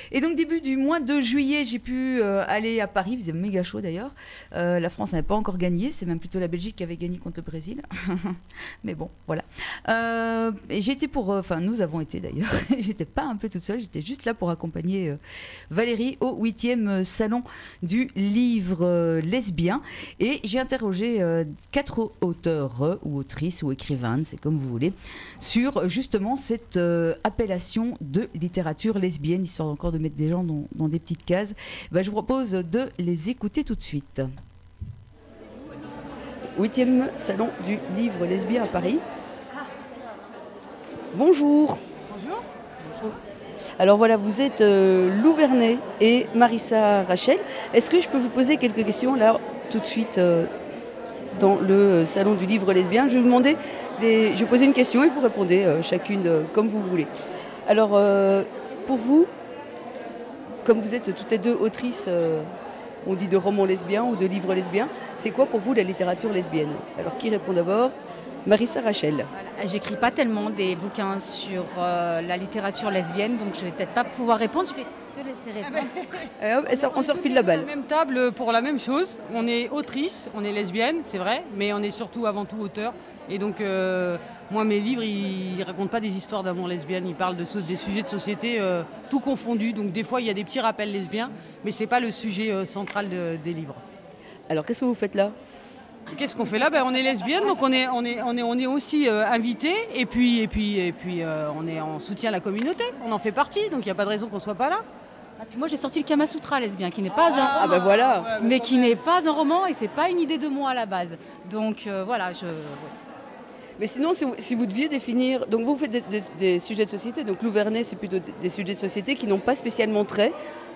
Et donc début du mois de juillet, j'ai pu aller à Paris, il faisait méga chaud d'ailleurs. La France n'avait pas encore gagné, c'est même plutôt la Belgique qui avait gagné contre le Brésil. Mais bon, voilà. Et j'ai été nous avons été d'ailleurs, j'étais pas un peu toute seule, j'étais juste là pour accompagner Valérie au 8e salon du livre lesbien. Et j'ai interrogé 4 auteurs ou autrices ou écrivaines, c'est comme vous voulez, sur justement cette appellation de littérature lesbienne, histoire encore de mettre des gens dans des petites cases. Je vous propose de les écouter tout de suite. 8e salon du livre lesbien à Paris. Bonjour. Bonjour. Alors voilà, vous êtes Lou Vernet et Marissa Rachel. Est-ce que je peux vous poser quelques questions là tout de suite dans le salon du livre lesbien? Je vais vous demander, je vais poser une question et vous répondez chacune comme vous voulez. Alors pour vous, comme vous êtes toutes les deux autrices, on dit de romans lesbiens ou de livres lesbiens, c'est quoi pour vous la littérature lesbienne? Alors qui répond d'abord? Marissa Rachel. Voilà. J'écris pas tellement des bouquins sur la littérature lesbienne, donc je vais peut-être pas pouvoir répondre. Je vais te laisser répondre. On se refile la balle. On est à la même table pour la même chose. On est autrice, on est lesbienne, c'est vrai, mais on est surtout avant tout auteur. Et donc, moi, mes livres, ils racontent pas des histoires d'amour lesbienne. Ils parlent des sujets de société tout confondus. Donc, des fois, il y a des petits rappels lesbiens, mais c'est pas le sujet central des livres. Alors, qu'est-ce que vous faites là? Qu'est-ce qu'on fait là? On est lesbienne, donc on est aussi invité, et puis on est en soutien à la communauté. On en fait partie, donc il n'y a pas de raison qu'on soit pas là. Ah, puis moi, j'ai sorti le Kama Sutra lesbien, qui n'est pas un roman, voilà. mais qui n'est pas un roman, et c'est pas une idée de moi à la base. Donc voilà, Mais sinon, si vous deviez définir... Donc vous faites des sujets de société, donc Lou Vernet, c'est plutôt des sujets de société qui n'ont pas spécialement trait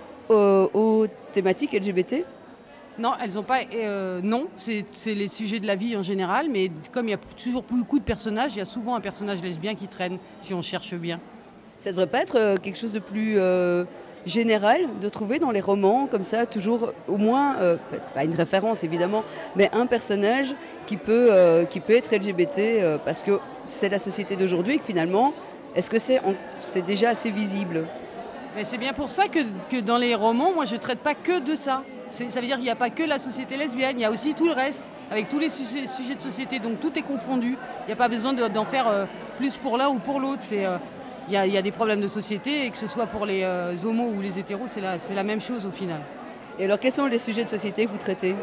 aux thématiques LGBT. Non, elles n'ont pas. Non, c'est les sujets de la vie en général, mais comme il y a toujours beaucoup de personnages, il y a souvent un personnage lesbien qui traîne, si on cherche bien. Ça ne devrait pas être quelque chose de plus général de trouver dans les romans, comme ça, toujours au moins, pas une référence évidemment, mais un personnage qui peut être LGBT, parce que c'est la société d'aujourd'hui et que finalement, est-ce que c'est déjà assez visible? Mais c'est bien pour ça que dans les romans, moi je ne traite pas que de ça. Ça veut dire qu'il n'y a pas que la société lesbienne, il y a aussi tout le reste, avec tous les sujets de société, donc tout est confondu. Il n'y a pas besoin d'en faire plus pour l'un ou pour l'autre. Il y a des problèmes de société, et que ce soit pour les homos ou les hétéros, c'est la même chose au final. Et alors, quels sont les sujets de société que vous traitez?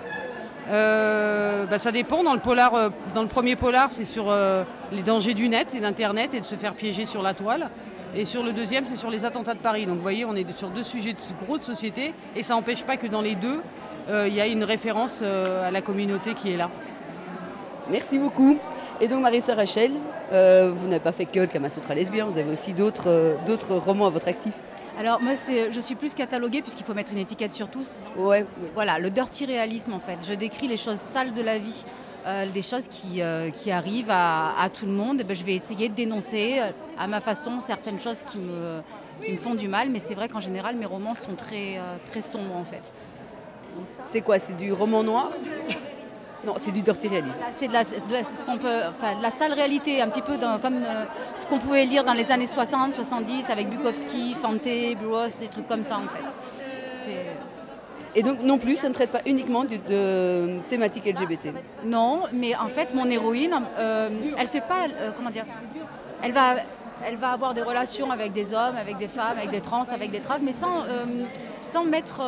Ça dépend. Dans le premier polar, c'est sur les dangers du net et d'Internet et de se faire piéger sur la toile. Et sur le deuxième, c'est sur les attentats de Paris. Donc vous voyez, on est sur 2 sujets gros de société, et ça n'empêche pas que dans les 2, il y a une référence à la communauté qui est là. Merci beaucoup. Et donc Marissa Rachel, vous n'avez pas fait que le Kama Sutra lesbien, vous avez aussi d'autres romans à votre actif. Alors moi, je suis plus cataloguée, puisqu'il faut mettre une étiquette sur tous. Ouais. Voilà, le dirty réalisme en fait. Je décris les choses sales de la vie. Des choses qui arrivent à tout le monde. Je vais essayer de dénoncer à ma façon certaines choses qui me font du mal, mais c'est vrai qu'en général mes romans sont très, très sombres en fait. C'est quoi? C'est du roman noir? Non, c'est du dirty réalisme. C'est de la sale réalité, un petit peu comme ce qu'on pouvait lire dans les années 60, 70 avec Bukowski, Fante, Burroughs, des trucs comme ça en fait. Et donc non plus, ça ne traite pas uniquement de thématiques LGBT. Non, mais en fait, mon héroïne, elle fait pas, elle va avoir des relations avec des hommes, avec des femmes, avec des trans, avec des travs, mais sans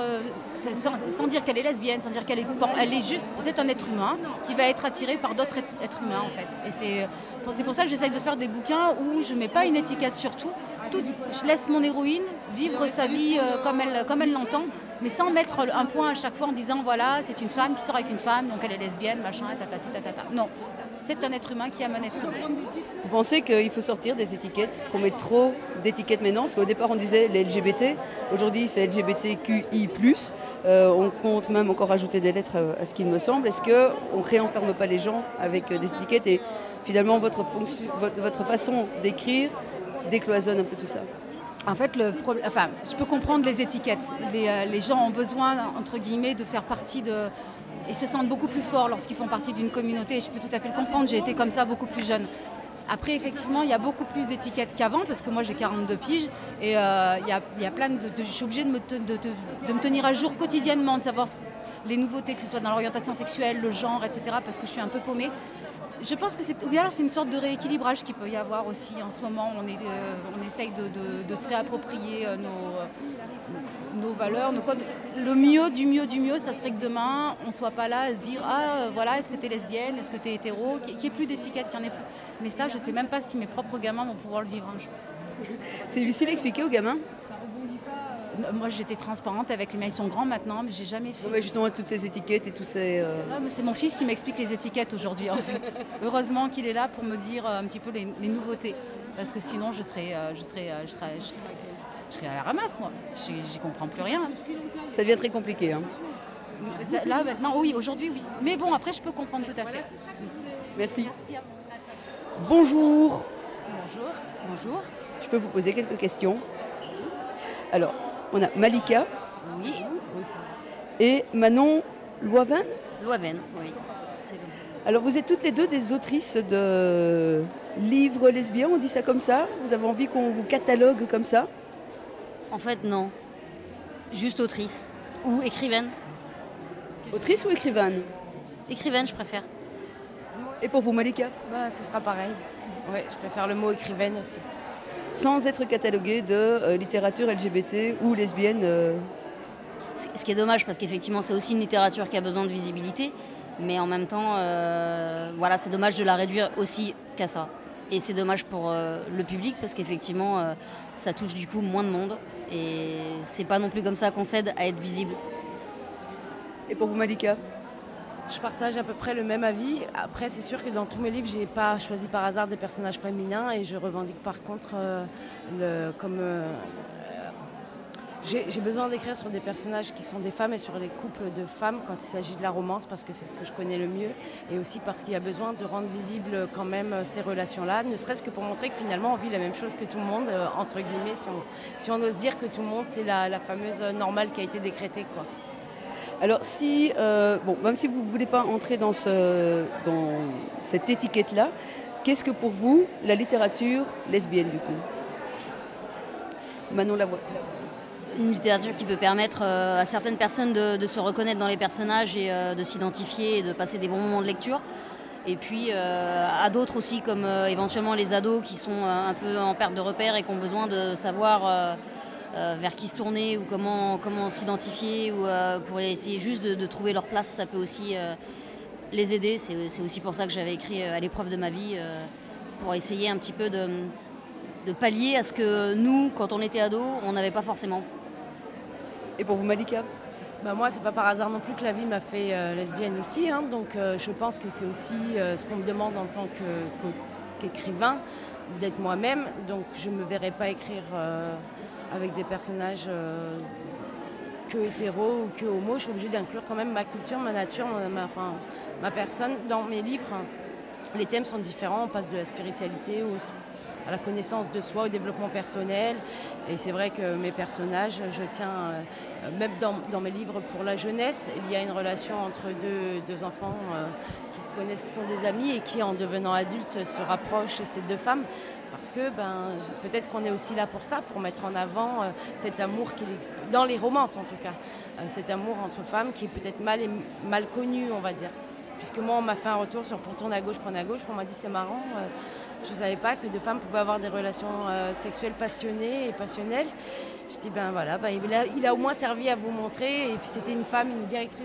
dire qu'elle est lesbienne, sans dire qu'elle est pan. C'est un être humain qui va être attiré par d'autres êtres humains en fait. Et c'est pour ça que j'essaye de faire des bouquins où je mets pas une étiquette sur tout. Je laisse mon héroïne vivre sa vie comme elle l'entend, mais sans mettre un point à chaque fois en disant voilà, c'est une femme qui sort avec une femme, donc elle est lesbienne, machin, tatati, tatata. Non, c'est un être humain qui aime un être humain. Vous pensez qu'il faut sortir des étiquettes, qu'on met trop d'étiquettes maintenant? Parce qu'au départ on disait les LGBT, aujourd'hui c'est LGBTQI+. On compte même encore ajouter des lettres à ce qu'il me semble. Est-ce qu'on ne réenferme pas les gens avec des étiquettes et finalement votre façon d'écrire décloisonne un peu tout ça? En fait, je peux comprendre les étiquettes. Les gens ont besoin, entre guillemets, de faire partie de... Ils se sentent beaucoup plus forts lorsqu'ils font partie d'une communauté. Et je peux tout à fait le comprendre, j'ai été comme ça beaucoup plus jeune. Après, effectivement, il y a beaucoup plus d'étiquettes qu'avant, parce que moi j'ai 42 piges, et il y a plein je suis obligée de me tenir à jour quotidiennement, de savoir les nouveautés, que ce soit dans l'orientation sexuelle, le genre, etc., parce que je suis un peu paumée. Je pense que ou bien alors c'est une sorte de rééquilibrage qu'il peut y avoir aussi en ce moment. On essaye de se réapproprier nos valeurs, nos codes. Le mieux du mieux, ça serait que demain, on ne soit pas là à se dire « Ah, voilà, est-ce que tu es lesbienne, est-ce que tu es hétéro ?» Qu'il n'y ait plus d'étiquettes, qu'il n'y en ait plus. Mais ça, je ne sais même pas si mes propres gamins vont pouvoir le vivre un jour. C'est difficile à expliquer aux gamins. Moi, j'étais transparente avec les mails. Ils sont grands maintenant, mais j'ai jamais fait. Ouais, justement, toutes ces étiquettes et tous ces... Non, mais c'est mon fils qui m'explique les étiquettes aujourd'hui, en fait. Heureusement qu'il est là pour me dire un petit peu les nouveautés. Parce que sinon, je serais à la ramasse, moi. J'y comprends plus rien. Ça devient très compliqué. Hein. Là, maintenant, oui, aujourd'hui, oui. Mais bon, après, je peux comprendre tout à fait. Merci. Merci à vous. Bonjour. Bonjour. Bonjour. Je peux vous poser quelques questions? Alors, on a Malika. Oui, aussi. Et Manon Loiven. Loiven, oui. C'est comme ça. Alors, vous êtes toutes les deux des autrices de livres lesbiens, on dit ça comme ça? Vous avez envie qu'on vous catalogue comme ça? En fait, non. Juste autrice. Ou écrivaine. Autrice ou écrivaine? Écrivaine, je préfère. Et pour vous, Malika? Bah, ce sera pareil. Ouais, je préfère le mot écrivaine aussi. Sans être cataloguée de littérature LGBT ou lesbienne Ce qui est dommage, parce qu'effectivement, c'est aussi une littérature qui a besoin de visibilité. Mais en même temps, voilà, c'est dommage de la réduire aussi qu'à ça. Et c'est dommage pour le public, parce qu'effectivement, ça touche du coup moins de monde. Et c'est pas non plus comme ça qu'on s'aide à être visible. Et pour vous, Malika? Je partage à peu près le même avis. Après, c'est sûr que dans tous mes livres, j'ai pas choisi par hasard des personnages féminins, et je revendique par contre j'ai besoin d'écrire sur des personnages qui sont des femmes et sur les couples de femmes quand il s'agit de la romance, parce que c'est ce que je connais le mieux, et aussi parce qu'il y a besoin de rendre visible quand même ces relations-là, ne serait-ce que pour montrer que finalement on vit la même chose que tout le monde, entre guillemets, si on ose dire que tout le monde c'est la fameuse normale qui a été décrétée, quoi. Alors, même si vous ne voulez pas entrer dans cette étiquette-là, qu'est-ce que pour vous la littérature lesbienne du coup? Manon Lavoie. Une littérature qui peut permettre à certaines personnes de se reconnaître dans les personnages et de s'identifier et de passer des bons moments de lecture. Et puis à d'autres aussi, comme éventuellement les ados qui sont un peu en perte de repères et qui ont besoin de savoir vers qui se tourner ou comment s'identifier, ou pour essayer juste de trouver leur place. Ça peut aussi les aider. C'est aussi pour ça que j'avais écrit À l'épreuve de ma vie, pour essayer un petit peu de pallier à ce que nous, quand on était ados, on n'avait pas forcément. Et pour vous, Malika? Bah moi, c'est pas par hasard non plus que la vie m'a fait lesbienne aussi, hein. Donc je pense que c'est aussi ce qu'on me demande en tant qu'écrivain, d'être moi-même. Donc je ne me verrais pas écrire avec des personnages que hétéros ou que homo. Je suis obligée d'inclure quand même ma culture, ma nature, ma personne dans mes livres. Les thèmes sont différents, on passe de la spiritualité à la connaissance de soi, au développement personnel. Et c'est vrai que mes personnages, je tiens, même dans mes livres pour la jeunesse, il y a une relation entre deux enfants qui se connaissent, qui sont des amis, et qui, en devenant adultes, se rapprochent, ces deux femmes. Parce que peut-être qu'on est aussi là pour ça, pour mettre en avant cet amour dans les romances en tout cas, cet amour entre femmes qui est peut-être mal connu, on va dire. Puisque moi, on m'a fait un retour sur Pour tourner à gauche, prendre à gauche, on m'a dit c'est marrant, je ne savais pas que deux femmes pouvaient avoir des relations sexuelles passionnées et passionnelles. Je dis voilà, il a au moins servi à vous montrer. Et puis c'était une femme, une directrice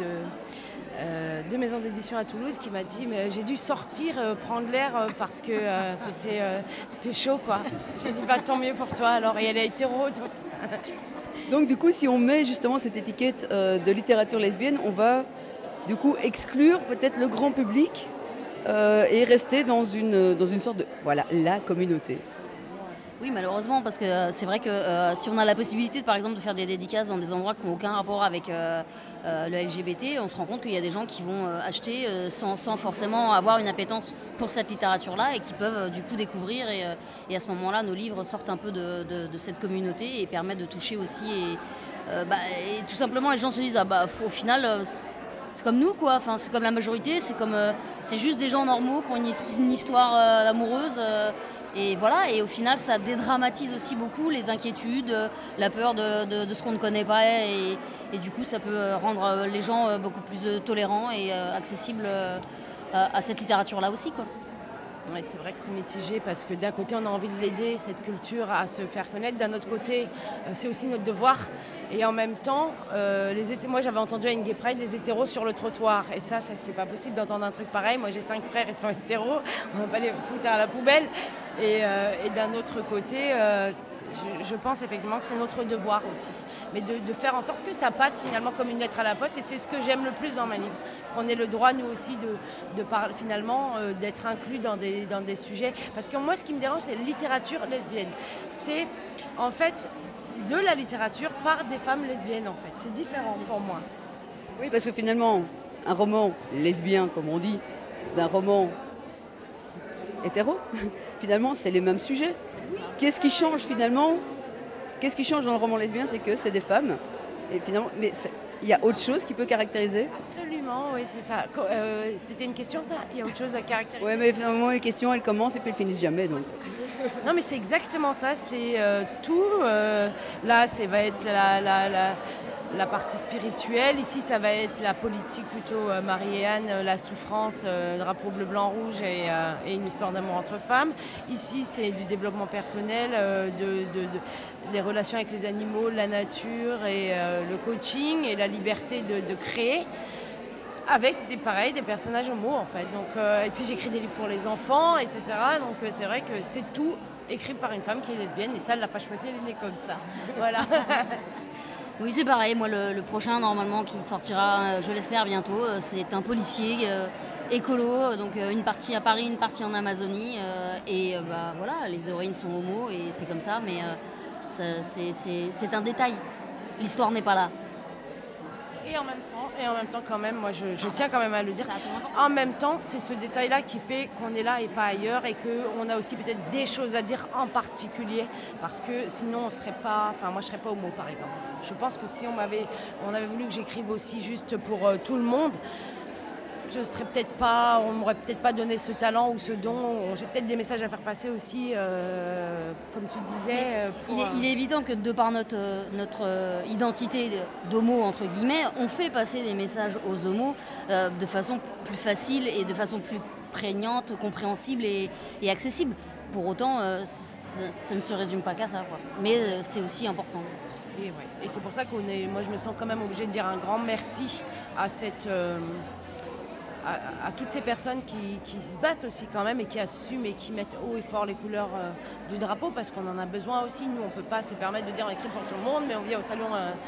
de maison d'édition à Toulouse, qui m'a dit mais j'ai dû sortir, prendre l'air parce que c'était chaud, quoi. J'ai dit tant mieux pour toi alors, et elle est hétéro. Donc du coup, si on met justement cette étiquette de littérature lesbienne, on va du coup exclure peut-être le grand public et rester dans une sorte de la communauté. Oui, malheureusement, parce que c'est vrai que si on a la possibilité, par exemple, de faire des dédicaces dans des endroits qui n'ont aucun rapport avec le LGBT, on se rend compte qu'il y a des gens qui vont acheter sans forcément avoir une appétence pour cette littérature-là, et qui peuvent du coup découvrir. Et à ce moment-là, nos livres sortent un peu de cette communauté et permettent de toucher aussi. Et tout simplement, les gens se disent au final, c'est comme nous, quoi. Enfin, c'est comme la majorité, c'est juste des gens normaux qui ont une histoire amoureuse. Et voilà, et au final, ça dédramatise aussi beaucoup les inquiétudes, la peur de ce qu'on ne connaît pas. Et du coup, ça peut rendre les gens beaucoup plus tolérants et accessibles à cette littérature-là aussi, quoi. Ouais, c'est vrai que c'est mitigé parce que d'un côté on a envie de l'aider, cette culture, à se faire connaître. D'un autre côté, c'est aussi notre devoir. Et en même temps, moi j'avais entendu à une Gay Pride les hétéros sur le trottoir. Et ça c'est pas possible d'entendre un truc pareil. Moi j'ai 5 frères, ils sont hétéros, on va pas les foutre à la poubelle. Et d'un autre côté, je pense effectivement que c'est notre devoir aussi. Mais de faire en sorte que ça passe finalement comme une lettre à la poste. Et c'est ce que j'aime le plus dans ma livre. Qu'on ait le droit nous aussi de parler finalement, d'être inclus dans des sujets. Parce que moi ce qui me dérange c'est la littérature lesbienne. C'est en fait de la littérature par des femmes lesbiennes en fait. C'est différent pour moi. Oui, parce que finalement, un roman lesbien, comme on dit, d'un roman hétéro, finalement, c'est les mêmes sujets. Qu'est-ce qui change finalement? Qu'est-ce qui change dans le roman lesbien? C'est que c'est des femmes. Et finalement, il y a autre chose qui peut caractériser? Absolument, oui, c'est ça. C'était une question, ça? Il y a autre chose à caractériser? Oui, mais finalement, les questions, elles commencent et puis elles finissent jamais. Donc. Non, mais c'est exactement ça. C'est tout. Là, ça va être la partie spirituelle. Ici, ça va être la politique plutôt Marie-Anne, la souffrance, drapeau bleu, blanc, rouge et une histoire d'amour entre femmes. Ici, c'est du développement personnel, des relations avec les animaux, la nature et le coaching et la liberté de créer. Avec des personnages homo en fait. Donc, et puis j'écris des livres pour les enfants, etc. Donc c'est vrai que c'est tout écrit par une femme qui est lesbienne. Et ça, elle l'a pas choisi, elle est née comme ça. Voilà. Oui, c'est pareil. Moi, le prochain, normalement, qui sortira, je l'espère bientôt, c'est un policier écolo. Donc une partie à Paris, une partie en Amazonie. Voilà, les héroïnes sont homo et c'est comme ça. Mais c'est un détail. L'histoire n'est pas là. Et en même temps quand même, moi je tiens quand même à le dire, en même temps c'est ce détail-là qui fait qu'on est là et pas ailleurs et qu'on a aussi peut-être des choses à dire en particulier parce que sinon moi je serais pas homo par exemple. Je pense que si on avait voulu que j'écrive aussi juste pour tout le monde, on m'aurait peut-être pas donné ce talent ou ce don. J'ai peut-être des messages à faire passer aussi, comme tu disais. Il est évident que de par notre identité d'homo, entre guillemets, on fait passer des messages aux homos de façon plus facile et de façon plus prégnante, compréhensible et accessible. Pour autant, ça ne se résume pas qu'à ça, quoi. Mais c'est aussi important. Et c'est pour ça moi je me sens quand même obligée de dire un grand merci à à toutes ces personnes qui se battent aussi quand même et qui assument et qui mettent haut et fort les couleurs du drapeau parce qu'on en a besoin aussi. Nous, on ne peut pas se permettre de dire on écrit pour tout le monde, mais on vient au salon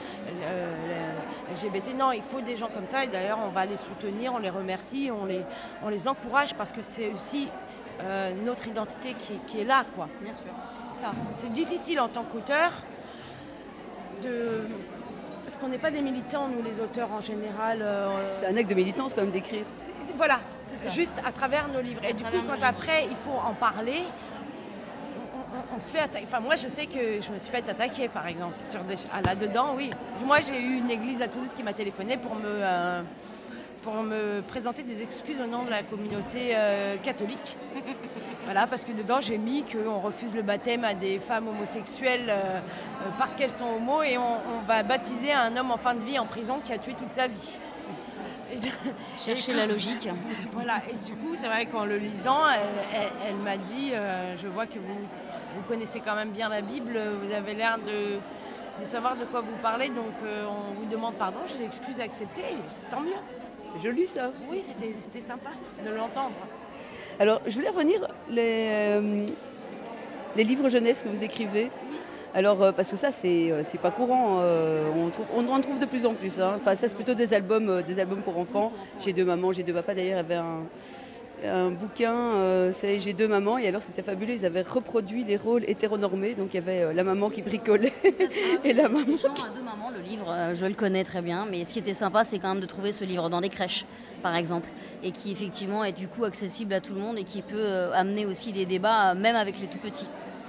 LGBT. Non, il faut des gens comme ça et d'ailleurs, on va les soutenir, on les remercie, on les encourage parce que c'est aussi notre identité qui est là, quoi. Bien sûr. C'est ça. C'est difficile en tant qu'auteur parce qu'on n'est pas des militants, nous les auteurs en général. C'est un acte de militance quand même d'écrire. Voilà, c'est juste à travers nos livres. Et du coup, quand après il faut en parler, on se fait attaquer. Enfin, moi je sais que je me suis fait attaquer par exemple. Là-dedans, oui. Moi j'ai eu une église à Toulouse qui m'a téléphoné pour me présenter des excuses au nom de la communauté catholique. Voilà, parce que dedans j'ai mis qu'on refuse le baptême à des femmes homosexuelles parce qu'elles sont homos et on va baptiser un homme en fin de vie en prison qui a tué toute sa vie. Chercher la logique. Voilà, et du coup c'est vrai qu'en le lisant, elle m'a dit je vois que vous connaissez quand même bien la Bible, vous avez l'air de savoir de quoi vous parlez, donc on vous demande pardon, j'ai l'excuse à accepter, c'est tant mieux. C'est joli ça. Oui, c'était sympa de l'entendre. Alors, je voulais revenir les livres jeunesse que vous écrivez. Alors, parce que ça, c'est pas courant. On en trouve de plus en plus. Hein. Enfin, ça, c'est plutôt des albums pour enfants. J'ai 2 mamans, j'ai 2 papas. D'ailleurs, il y avait un bouquin, c'est J'ai 2 mamans. Et alors, c'était fabuleux. Ils avaient reproduit les rôles hétéronormés. Donc, il y avait la maman qui bricolait et la maman Jean à 2 mamans, le livre, je le connais très bien. Mais ce qui était sympa, c'est quand même de trouver ce livre dans des crèches, par exemple. Et qui, effectivement, est du coup accessible à tout le monde et qui peut amener aussi des débats, même avec les tout petits.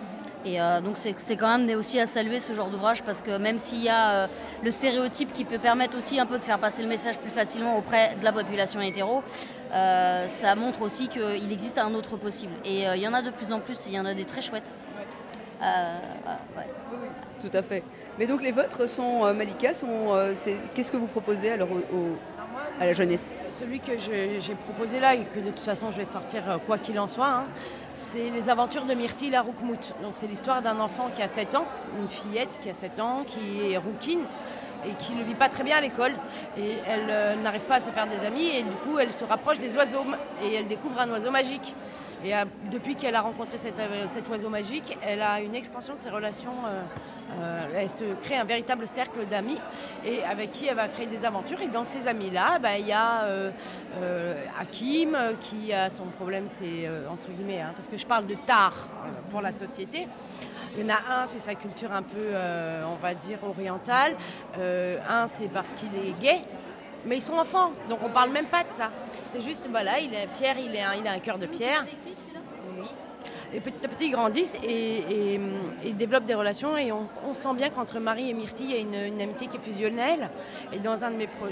Et donc c'est quand même aussi à saluer ce genre d'ouvrage parce que même s'il y a le stéréotype qui peut permettre aussi un peu de faire passer le message plus facilement auprès de la population hétéro, ça montre aussi qu'il existe un autre possible. Et il y en a de plus en plus, il y en a des très chouettes. Ouais. Tout à fait. Mais donc les vôtres sont, Malika, qu'est-ce que vous proposez alors à la jeunesse? Celui que j'ai proposé là et que de toute façon je vais sortir quoi qu'il en soit, hein, c'est les aventures de Myrtille la Roukmout. Donc c'est l'histoire d'un enfant qui a 7 ans, une fillette qui a 7 ans, qui est rouquine et qui ne vit pas très bien à l'école. Et elle n'arrive pas à se faire des amis et du coup elle se rapproche des oiseaux et elle découvre un oiseau magique. Et depuis qu'elle a rencontré cet oiseau magique, elle a une expansion de ses relations. Elle se crée un véritable cercle d'amis et avec qui elle va créer des aventures. Et dans ces amis-là, il y a Hakim qui a son problème, c'est entre guillemets, hein, parce que je parle de tard pour la société. Il y en a un, c'est sa culture un peu, on va dire, orientale. Un, c'est parce qu'il est gay. Mais ils sont enfants, donc on ne parle même pas de ça. C'est juste, voilà, Pierre, il a un cœur de pierre. Et petit à petit, ils grandissent et développent des relations. Et on sent bien qu'entre Marie et Myrtille, il y a une amitié qui est fusionnelle. Et dans un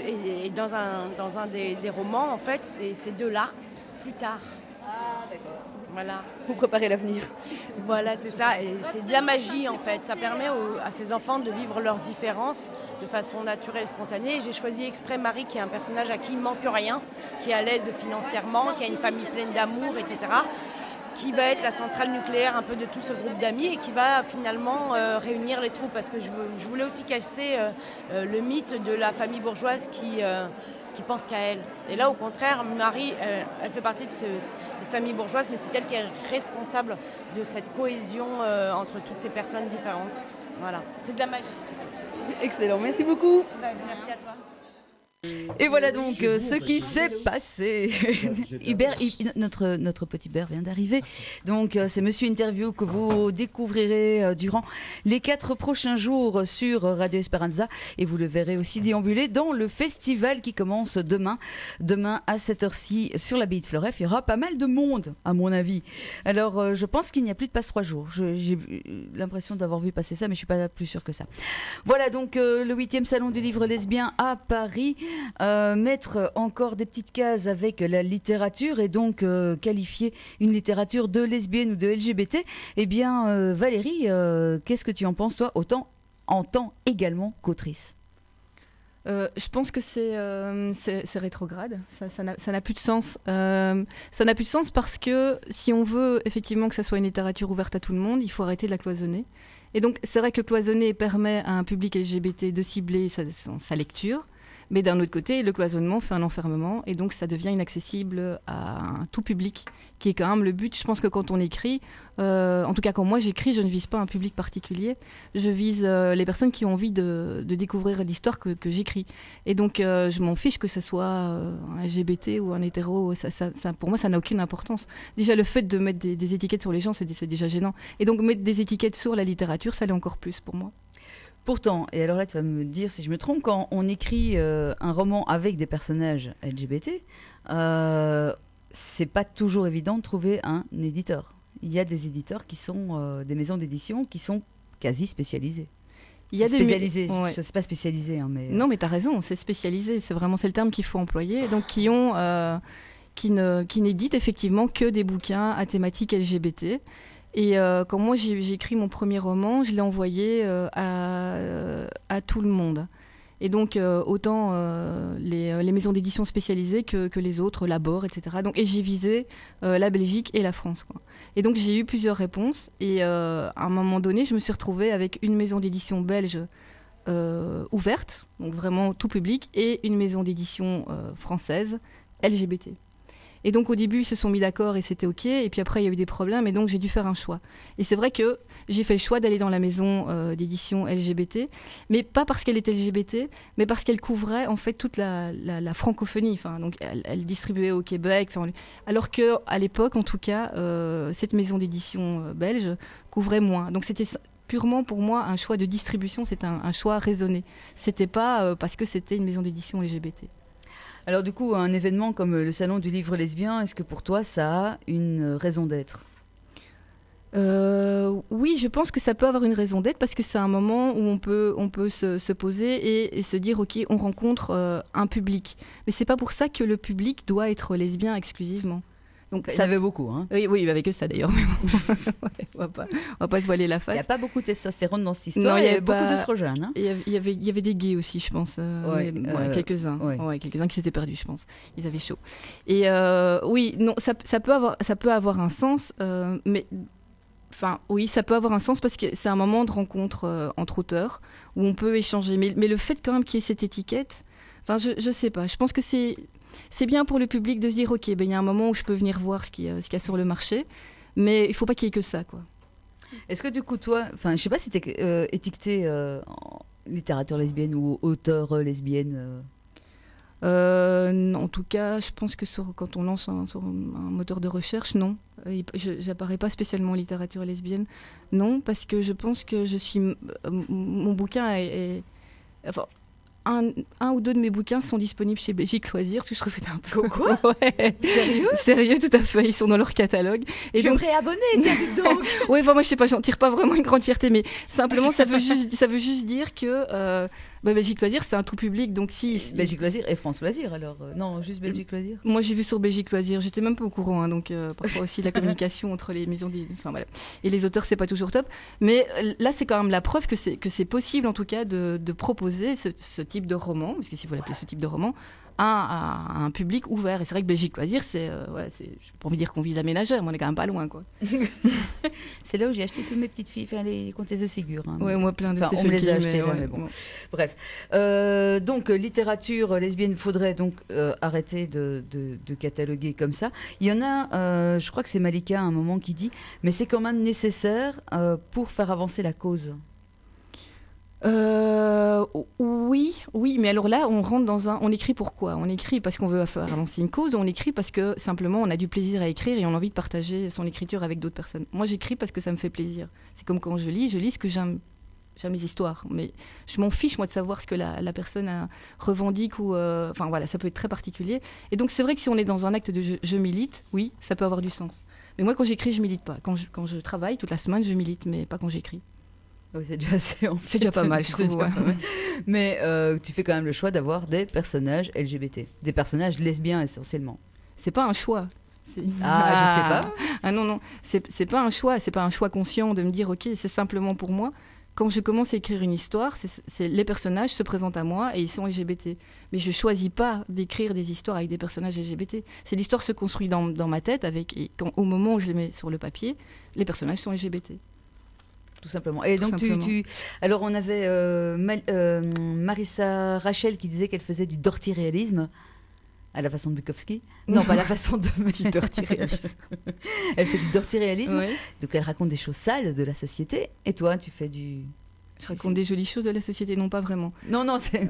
des romans, en fait, c'est ces deux-là, plus tard. Ah, d'accord. Voilà. Vous préparez l'avenir. Voilà, c'est ça. Et c'est de la magie, en fait. Ça permet à ces enfants de vivre leurs différences de façon naturelle et spontanée. Et j'ai choisi exprès Marie, qui est un personnage à qui il ne manque rien, qui est à l'aise financièrement, qui a une famille pleine d'amour, etc., qui va être la centrale nucléaire un peu de tout ce groupe d'amis et qui va finalement réunir les troupes. Parce que je voulais aussi casser le mythe de la famille bourgeoise qui pense qu'à elle. Et là, au contraire, Marie, elle fait partie de cette famille bourgeoise, mais c'est elle qui est responsable de cette cohésion entre toutes ces personnes différentes. Voilà, c'est de la magie. Excellent, merci beaucoup. Merci à toi. Et voilà donc ce qui s'est passé. Hubert, notre petit Hubert vient d'arriver. Donc c'est Monsieur Interview que vous découvrirez durant les 4 prochains jours sur Radio Esperanza. Et vous le verrez aussi déambuler dans le festival qui commence demain. Demain à cette heure-ci sur l'abbaye de Fleuref. Il y aura pas mal de monde à mon avis. Alors je pense qu'il n'y a plus de passe 3 jours. J'ai l'impression d'avoir vu passer ça, mais je suis pas plus sûre que ça. Voilà donc le 8e salon du livre lesbien à Paris. Mettre encore des petites cases avec la littérature et donc qualifier une littérature de lesbienne ou de LGBT. Eh bien, Valérie, qu'est-ce que tu en penses, toi, autant en tant également qu'autrice? Je pense que c'est rétrograde, ça n'a plus de sens. Ça n'a plus de sens parce que si on veut effectivement que ça soit une littérature ouverte à tout le monde, il faut arrêter de la cloisonner. Et donc c'est vrai que cloisonner permet à un public LGBT de cibler sa lecture. Mais d'un autre côté, le cloisonnement fait un enfermement et donc ça devient inaccessible à un tout public, qui est quand même le but. Je pense que quand on écrit, en tout cas quand moi j'écris, je ne vise pas un public particulier, je vise les personnes qui ont envie de découvrir l'histoire que j'écris. Et donc je m'en fiche que ce soit un LGBT ou un hétéro, pour moi ça n'a aucune importance. Déjà le fait de mettre des étiquettes sur les gens, c'est déjà gênant. Et donc mettre des étiquettes sur la littérature, ça l'est encore plus pour moi. Pourtant, et alors là tu vas me dire si je me trompe, quand on écrit un roman avec des personnages LGBT, c'est pas toujours évident de trouver un éditeur. Il y a des éditeurs qui sont des maisons d'édition qui sont quasi spécialisées. Il y a spécialisé, ouais. C'est pas spécialisé, hein, mais non, mais t'as raison, c'est spécialisé. C'est le terme qu'il faut employer. Donc qui n'éditent effectivement que des bouquins à thématique LGBT. Et quand moi j'ai écrit mon premier roman, je l'ai envoyé à tout le monde. Et donc autant les maisons d'édition spécialisées que les autres, Labor, etc. Et j'ai visé la Belgique et la France, quoi. Et donc j'ai eu plusieurs réponses. Et à un moment donné, je me suis retrouvée avec une maison d'édition belge ouverte, donc vraiment tout public, et une maison d'édition française LGBT. Et donc au début, ils se sont mis d'accord et c'était OK. Et puis après, il y a eu des problèmes et donc j'ai dû faire un choix. Et c'est vrai que j'ai fait le choix d'aller dans la maison d'édition LGBT, mais pas parce qu'elle était LGBT, mais parce qu'elle couvrait en fait toute la francophonie. Enfin, donc elle distribuait au Québec. Alors qu'à l'époque, en tout cas, cette maison d'édition belge couvrait moins. Donc c'était purement pour moi un choix de distribution, c'était un choix raisonné. C'était pas parce que c'était une maison d'édition LGBT. Alors du coup, un événement comme le Salon du Livre lesbien, est-ce que pour toi, ça a une raison d'être ? Oui, je pense que ça peut avoir une raison d'être parce que c'est un moment où on peut se poser et se dire ok, on rencontre un public. Mais c'est pas pour ça que le public doit être lesbien exclusivement. Donc Ça avait beaucoup. Hein. Oui, avec eux ça d'ailleurs. Mais bon, ouais, on va pas se voiler la Il face. n'y a pas beaucoup de testostérone dans cette histoire. Non, Il y avait pas- beaucoup d'œstrogène. Hein. Il y avait des gays aussi, je pense. Quelques-uns. ouais. Ouais, quelques-uns qui s'étaient perdus, je pense. Ils avaient chaud. Et oui, non, ça peut avoir un sens, mais enfin, oui, ça peut avoir un sens parce que c'est un moment de rencontre entre auteurs où on peut échanger. Mais le fait quand même qu'il y ait cette étiquette, enfin, je sais pas. Je pense que c'est bien pour le public de se dire ok, ben il y a un moment où je peux venir voir ce qu'il y a sur le marché, mais il faut pas qu'il y ait que ça, quoi. Est-ce que du coup, toi, enfin, je sais pas si tu es étiquetée en littérature lesbienne ou auteur lesbienne. Non, en tout cas, je pense que quand on lance sur un moteur de recherche, non. J'apparais pas spécialement en littérature lesbienne. Non, parce que je pense que mon bouquin enfin, un ou deux de mes bouquins sont disponibles chez Belgique Loisirs, ce que je trouvais un peu... Quoi Ouais. Sérieux? Sérieux, tout à fait. Ils sont dans leur catalogue. Je vais me réabonner, tiens, dites donc. Oui, enfin, moi, je sais pas, j'en tire pas vraiment une grande fierté, mais simplement, ça veut juste dire que Belgique Loisirs, c'est un tout public, donc si... Belgique Loisirs et France Loisirs, alors. Non, juste Belgique Loisirs. Moi, j'ai vu sur Belgique Loisirs, j'étais même pas au courant, hein, donc parfois aussi la communication entre les maisons enfin voilà, et les auteurs, c'est pas toujours top. Mais là, c'est quand même la preuve que c'est possible, en tout cas, de proposer ce type de roman, parce que s'il faut l'appeler ce type de roman, à un public ouvert. Et c'est vrai que Belgique Loisirs, j'ai pas envie de dire qu'on vise la ménagère, mais on est quand même pas loin, quoi. C'est là où j'ai acheté toutes mes petites filles, enfin les comtesses de Ségur. Hein, Ouais, moi plein de on me les a achetées là, ouais, mais bon. Bref. Donc, littérature lesbienne, faudrait donc arrêter de cataloguer comme ça. Il y en a, je crois que c'est Malika à un moment qui dit, mais c'est quand même nécessaire pour faire avancer la cause. Oui, mais alors là, on rentre on écrit pourquoi? On écrit parce qu'on veut faire avancer une cause, ou on écrit parce que simplement on a du plaisir à écrire et on a envie de partager son écriture avec d'autres personnes. Moi, j'écris parce que ça me fait plaisir. C'est comme quand je lis ce que j'aime mes histoires, mais je m'en fiche moi de savoir ce que la personne revendique ou enfin voilà, ça peut être très particulier. Et donc c'est vrai que si on est dans un acte de je milite, oui, ça peut avoir du sens. Mais moi, quand j'écris, je milite pas. Quand je travaille toute la semaine, je milite, mais pas quand j'écris. Oui, c'est déjà assez. C'est déjà pas mal, je trouve. Ouais. Mais tu fais quand même le choix d'avoir des personnages LGBT, des personnages lesbiens essentiellement. C'est pas un choix. Je sais pas. Ah non, c'est pas un choix. C'est pas un choix conscient de me dire ok, c'est simplement pour moi. Quand je commence à écrire une histoire, les personnages se présentent à moi et ils sont LGBT. Mais je choisis pas d'écrire des histoires avec des personnages LGBT. C'est l'histoire se construit dans ma tête au moment où je les mets sur le papier, les personnages sont LGBT. Tout simplement. Et donc, alors, on avait Marissa Rachel qui disait qu'elle faisait du dirty réalisme à la façon de Bukowski. Non, pas à la façon de dirty réalisme. Elle fait du dirty réalisme. Oui. Donc, elle raconte des choses sales de la société. Et toi, tu fais du... Je raconte des jolies choses de la société, non, pas vraiment. Non, c'est...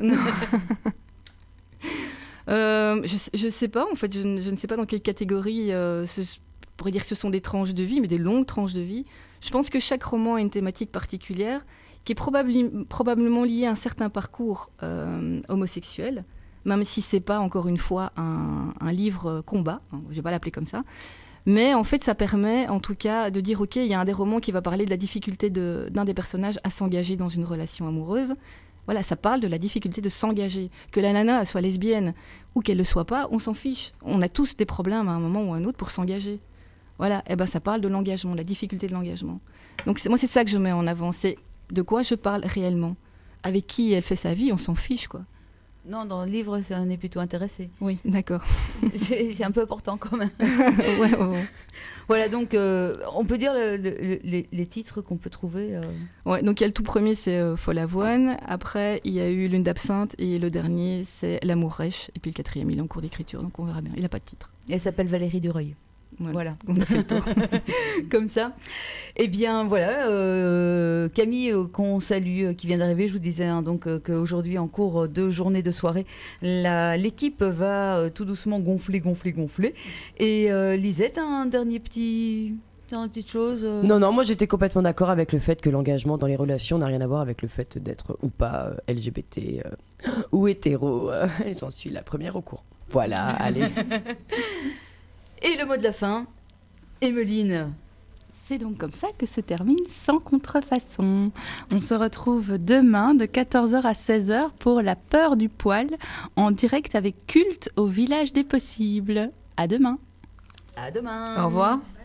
je sais pas, en fait, je ne sais pas dans quelle catégorie... on pourrait dire que ce sont des tranches de vie, mais des longues tranches de vie. Je pense que chaque roman a une thématique particulière qui est probablement liée à un certain parcours homosexuel, même si c'est pas, encore une fois, un livre combat, je ne vais pas l'appeler comme ça. Mais en fait, ça permet, en tout cas, de dire, OK, il y a un des romans qui va parler de la difficulté d'un des personnages à s'engager dans une relation amoureuse. Voilà, ça parle de la difficulté de s'engager. Que la nana soit lesbienne ou qu'elle ne le soit pas, on s'en fiche. On a tous des problèmes à un moment ou à un autre pour s'engager. Voilà, et ben ça parle de l'engagement, la difficulté de l'engagement. Donc moi, c'est ça que je mets en avant, c'est de quoi je parle réellement. Avec qui elle fait sa vie, on s'en fiche, quoi. Non, dans le livre, on est plutôt intéressé. Oui, d'accord. C'est un peu important quand même. Ouais. Voilà, donc on peut dire les titres qu'on peut trouver. Ouais, donc il y a le tout premier, c'est Folle Avoine. Après, il y a eu Lune d'absinthe et le dernier, c'est L'amour rêche. Et puis le quatrième, il est en cours d'écriture, donc on verra bien. Il n'a pas de titre. Elle s'appelle Valérie Dureuil. Voilà, on a fait le tour. Comme ça. Eh bien, voilà, Camille, qu'on salue, qui vient d'arriver, je vous disais donc qu'aujourd'hui, en cours de journée de soirée, l'équipe va tout doucement gonfler. Et Lisette, un dernier petite chose Non, moi j'étais complètement d'accord avec le fait que l'engagement dans les relations n'a rien à voir avec le fait d'être ou pas LGBT ou hétéro. J'en suis la première au courant. Voilà, allez. Et le mot de la fin, Emeline, C'est donc comme ça que se termine Sans contrefaçon. On se retrouve demain de 14h à 16h pour La peur du poil, en direct avec Culte au Village des Possibles. À demain. À demain. Au revoir.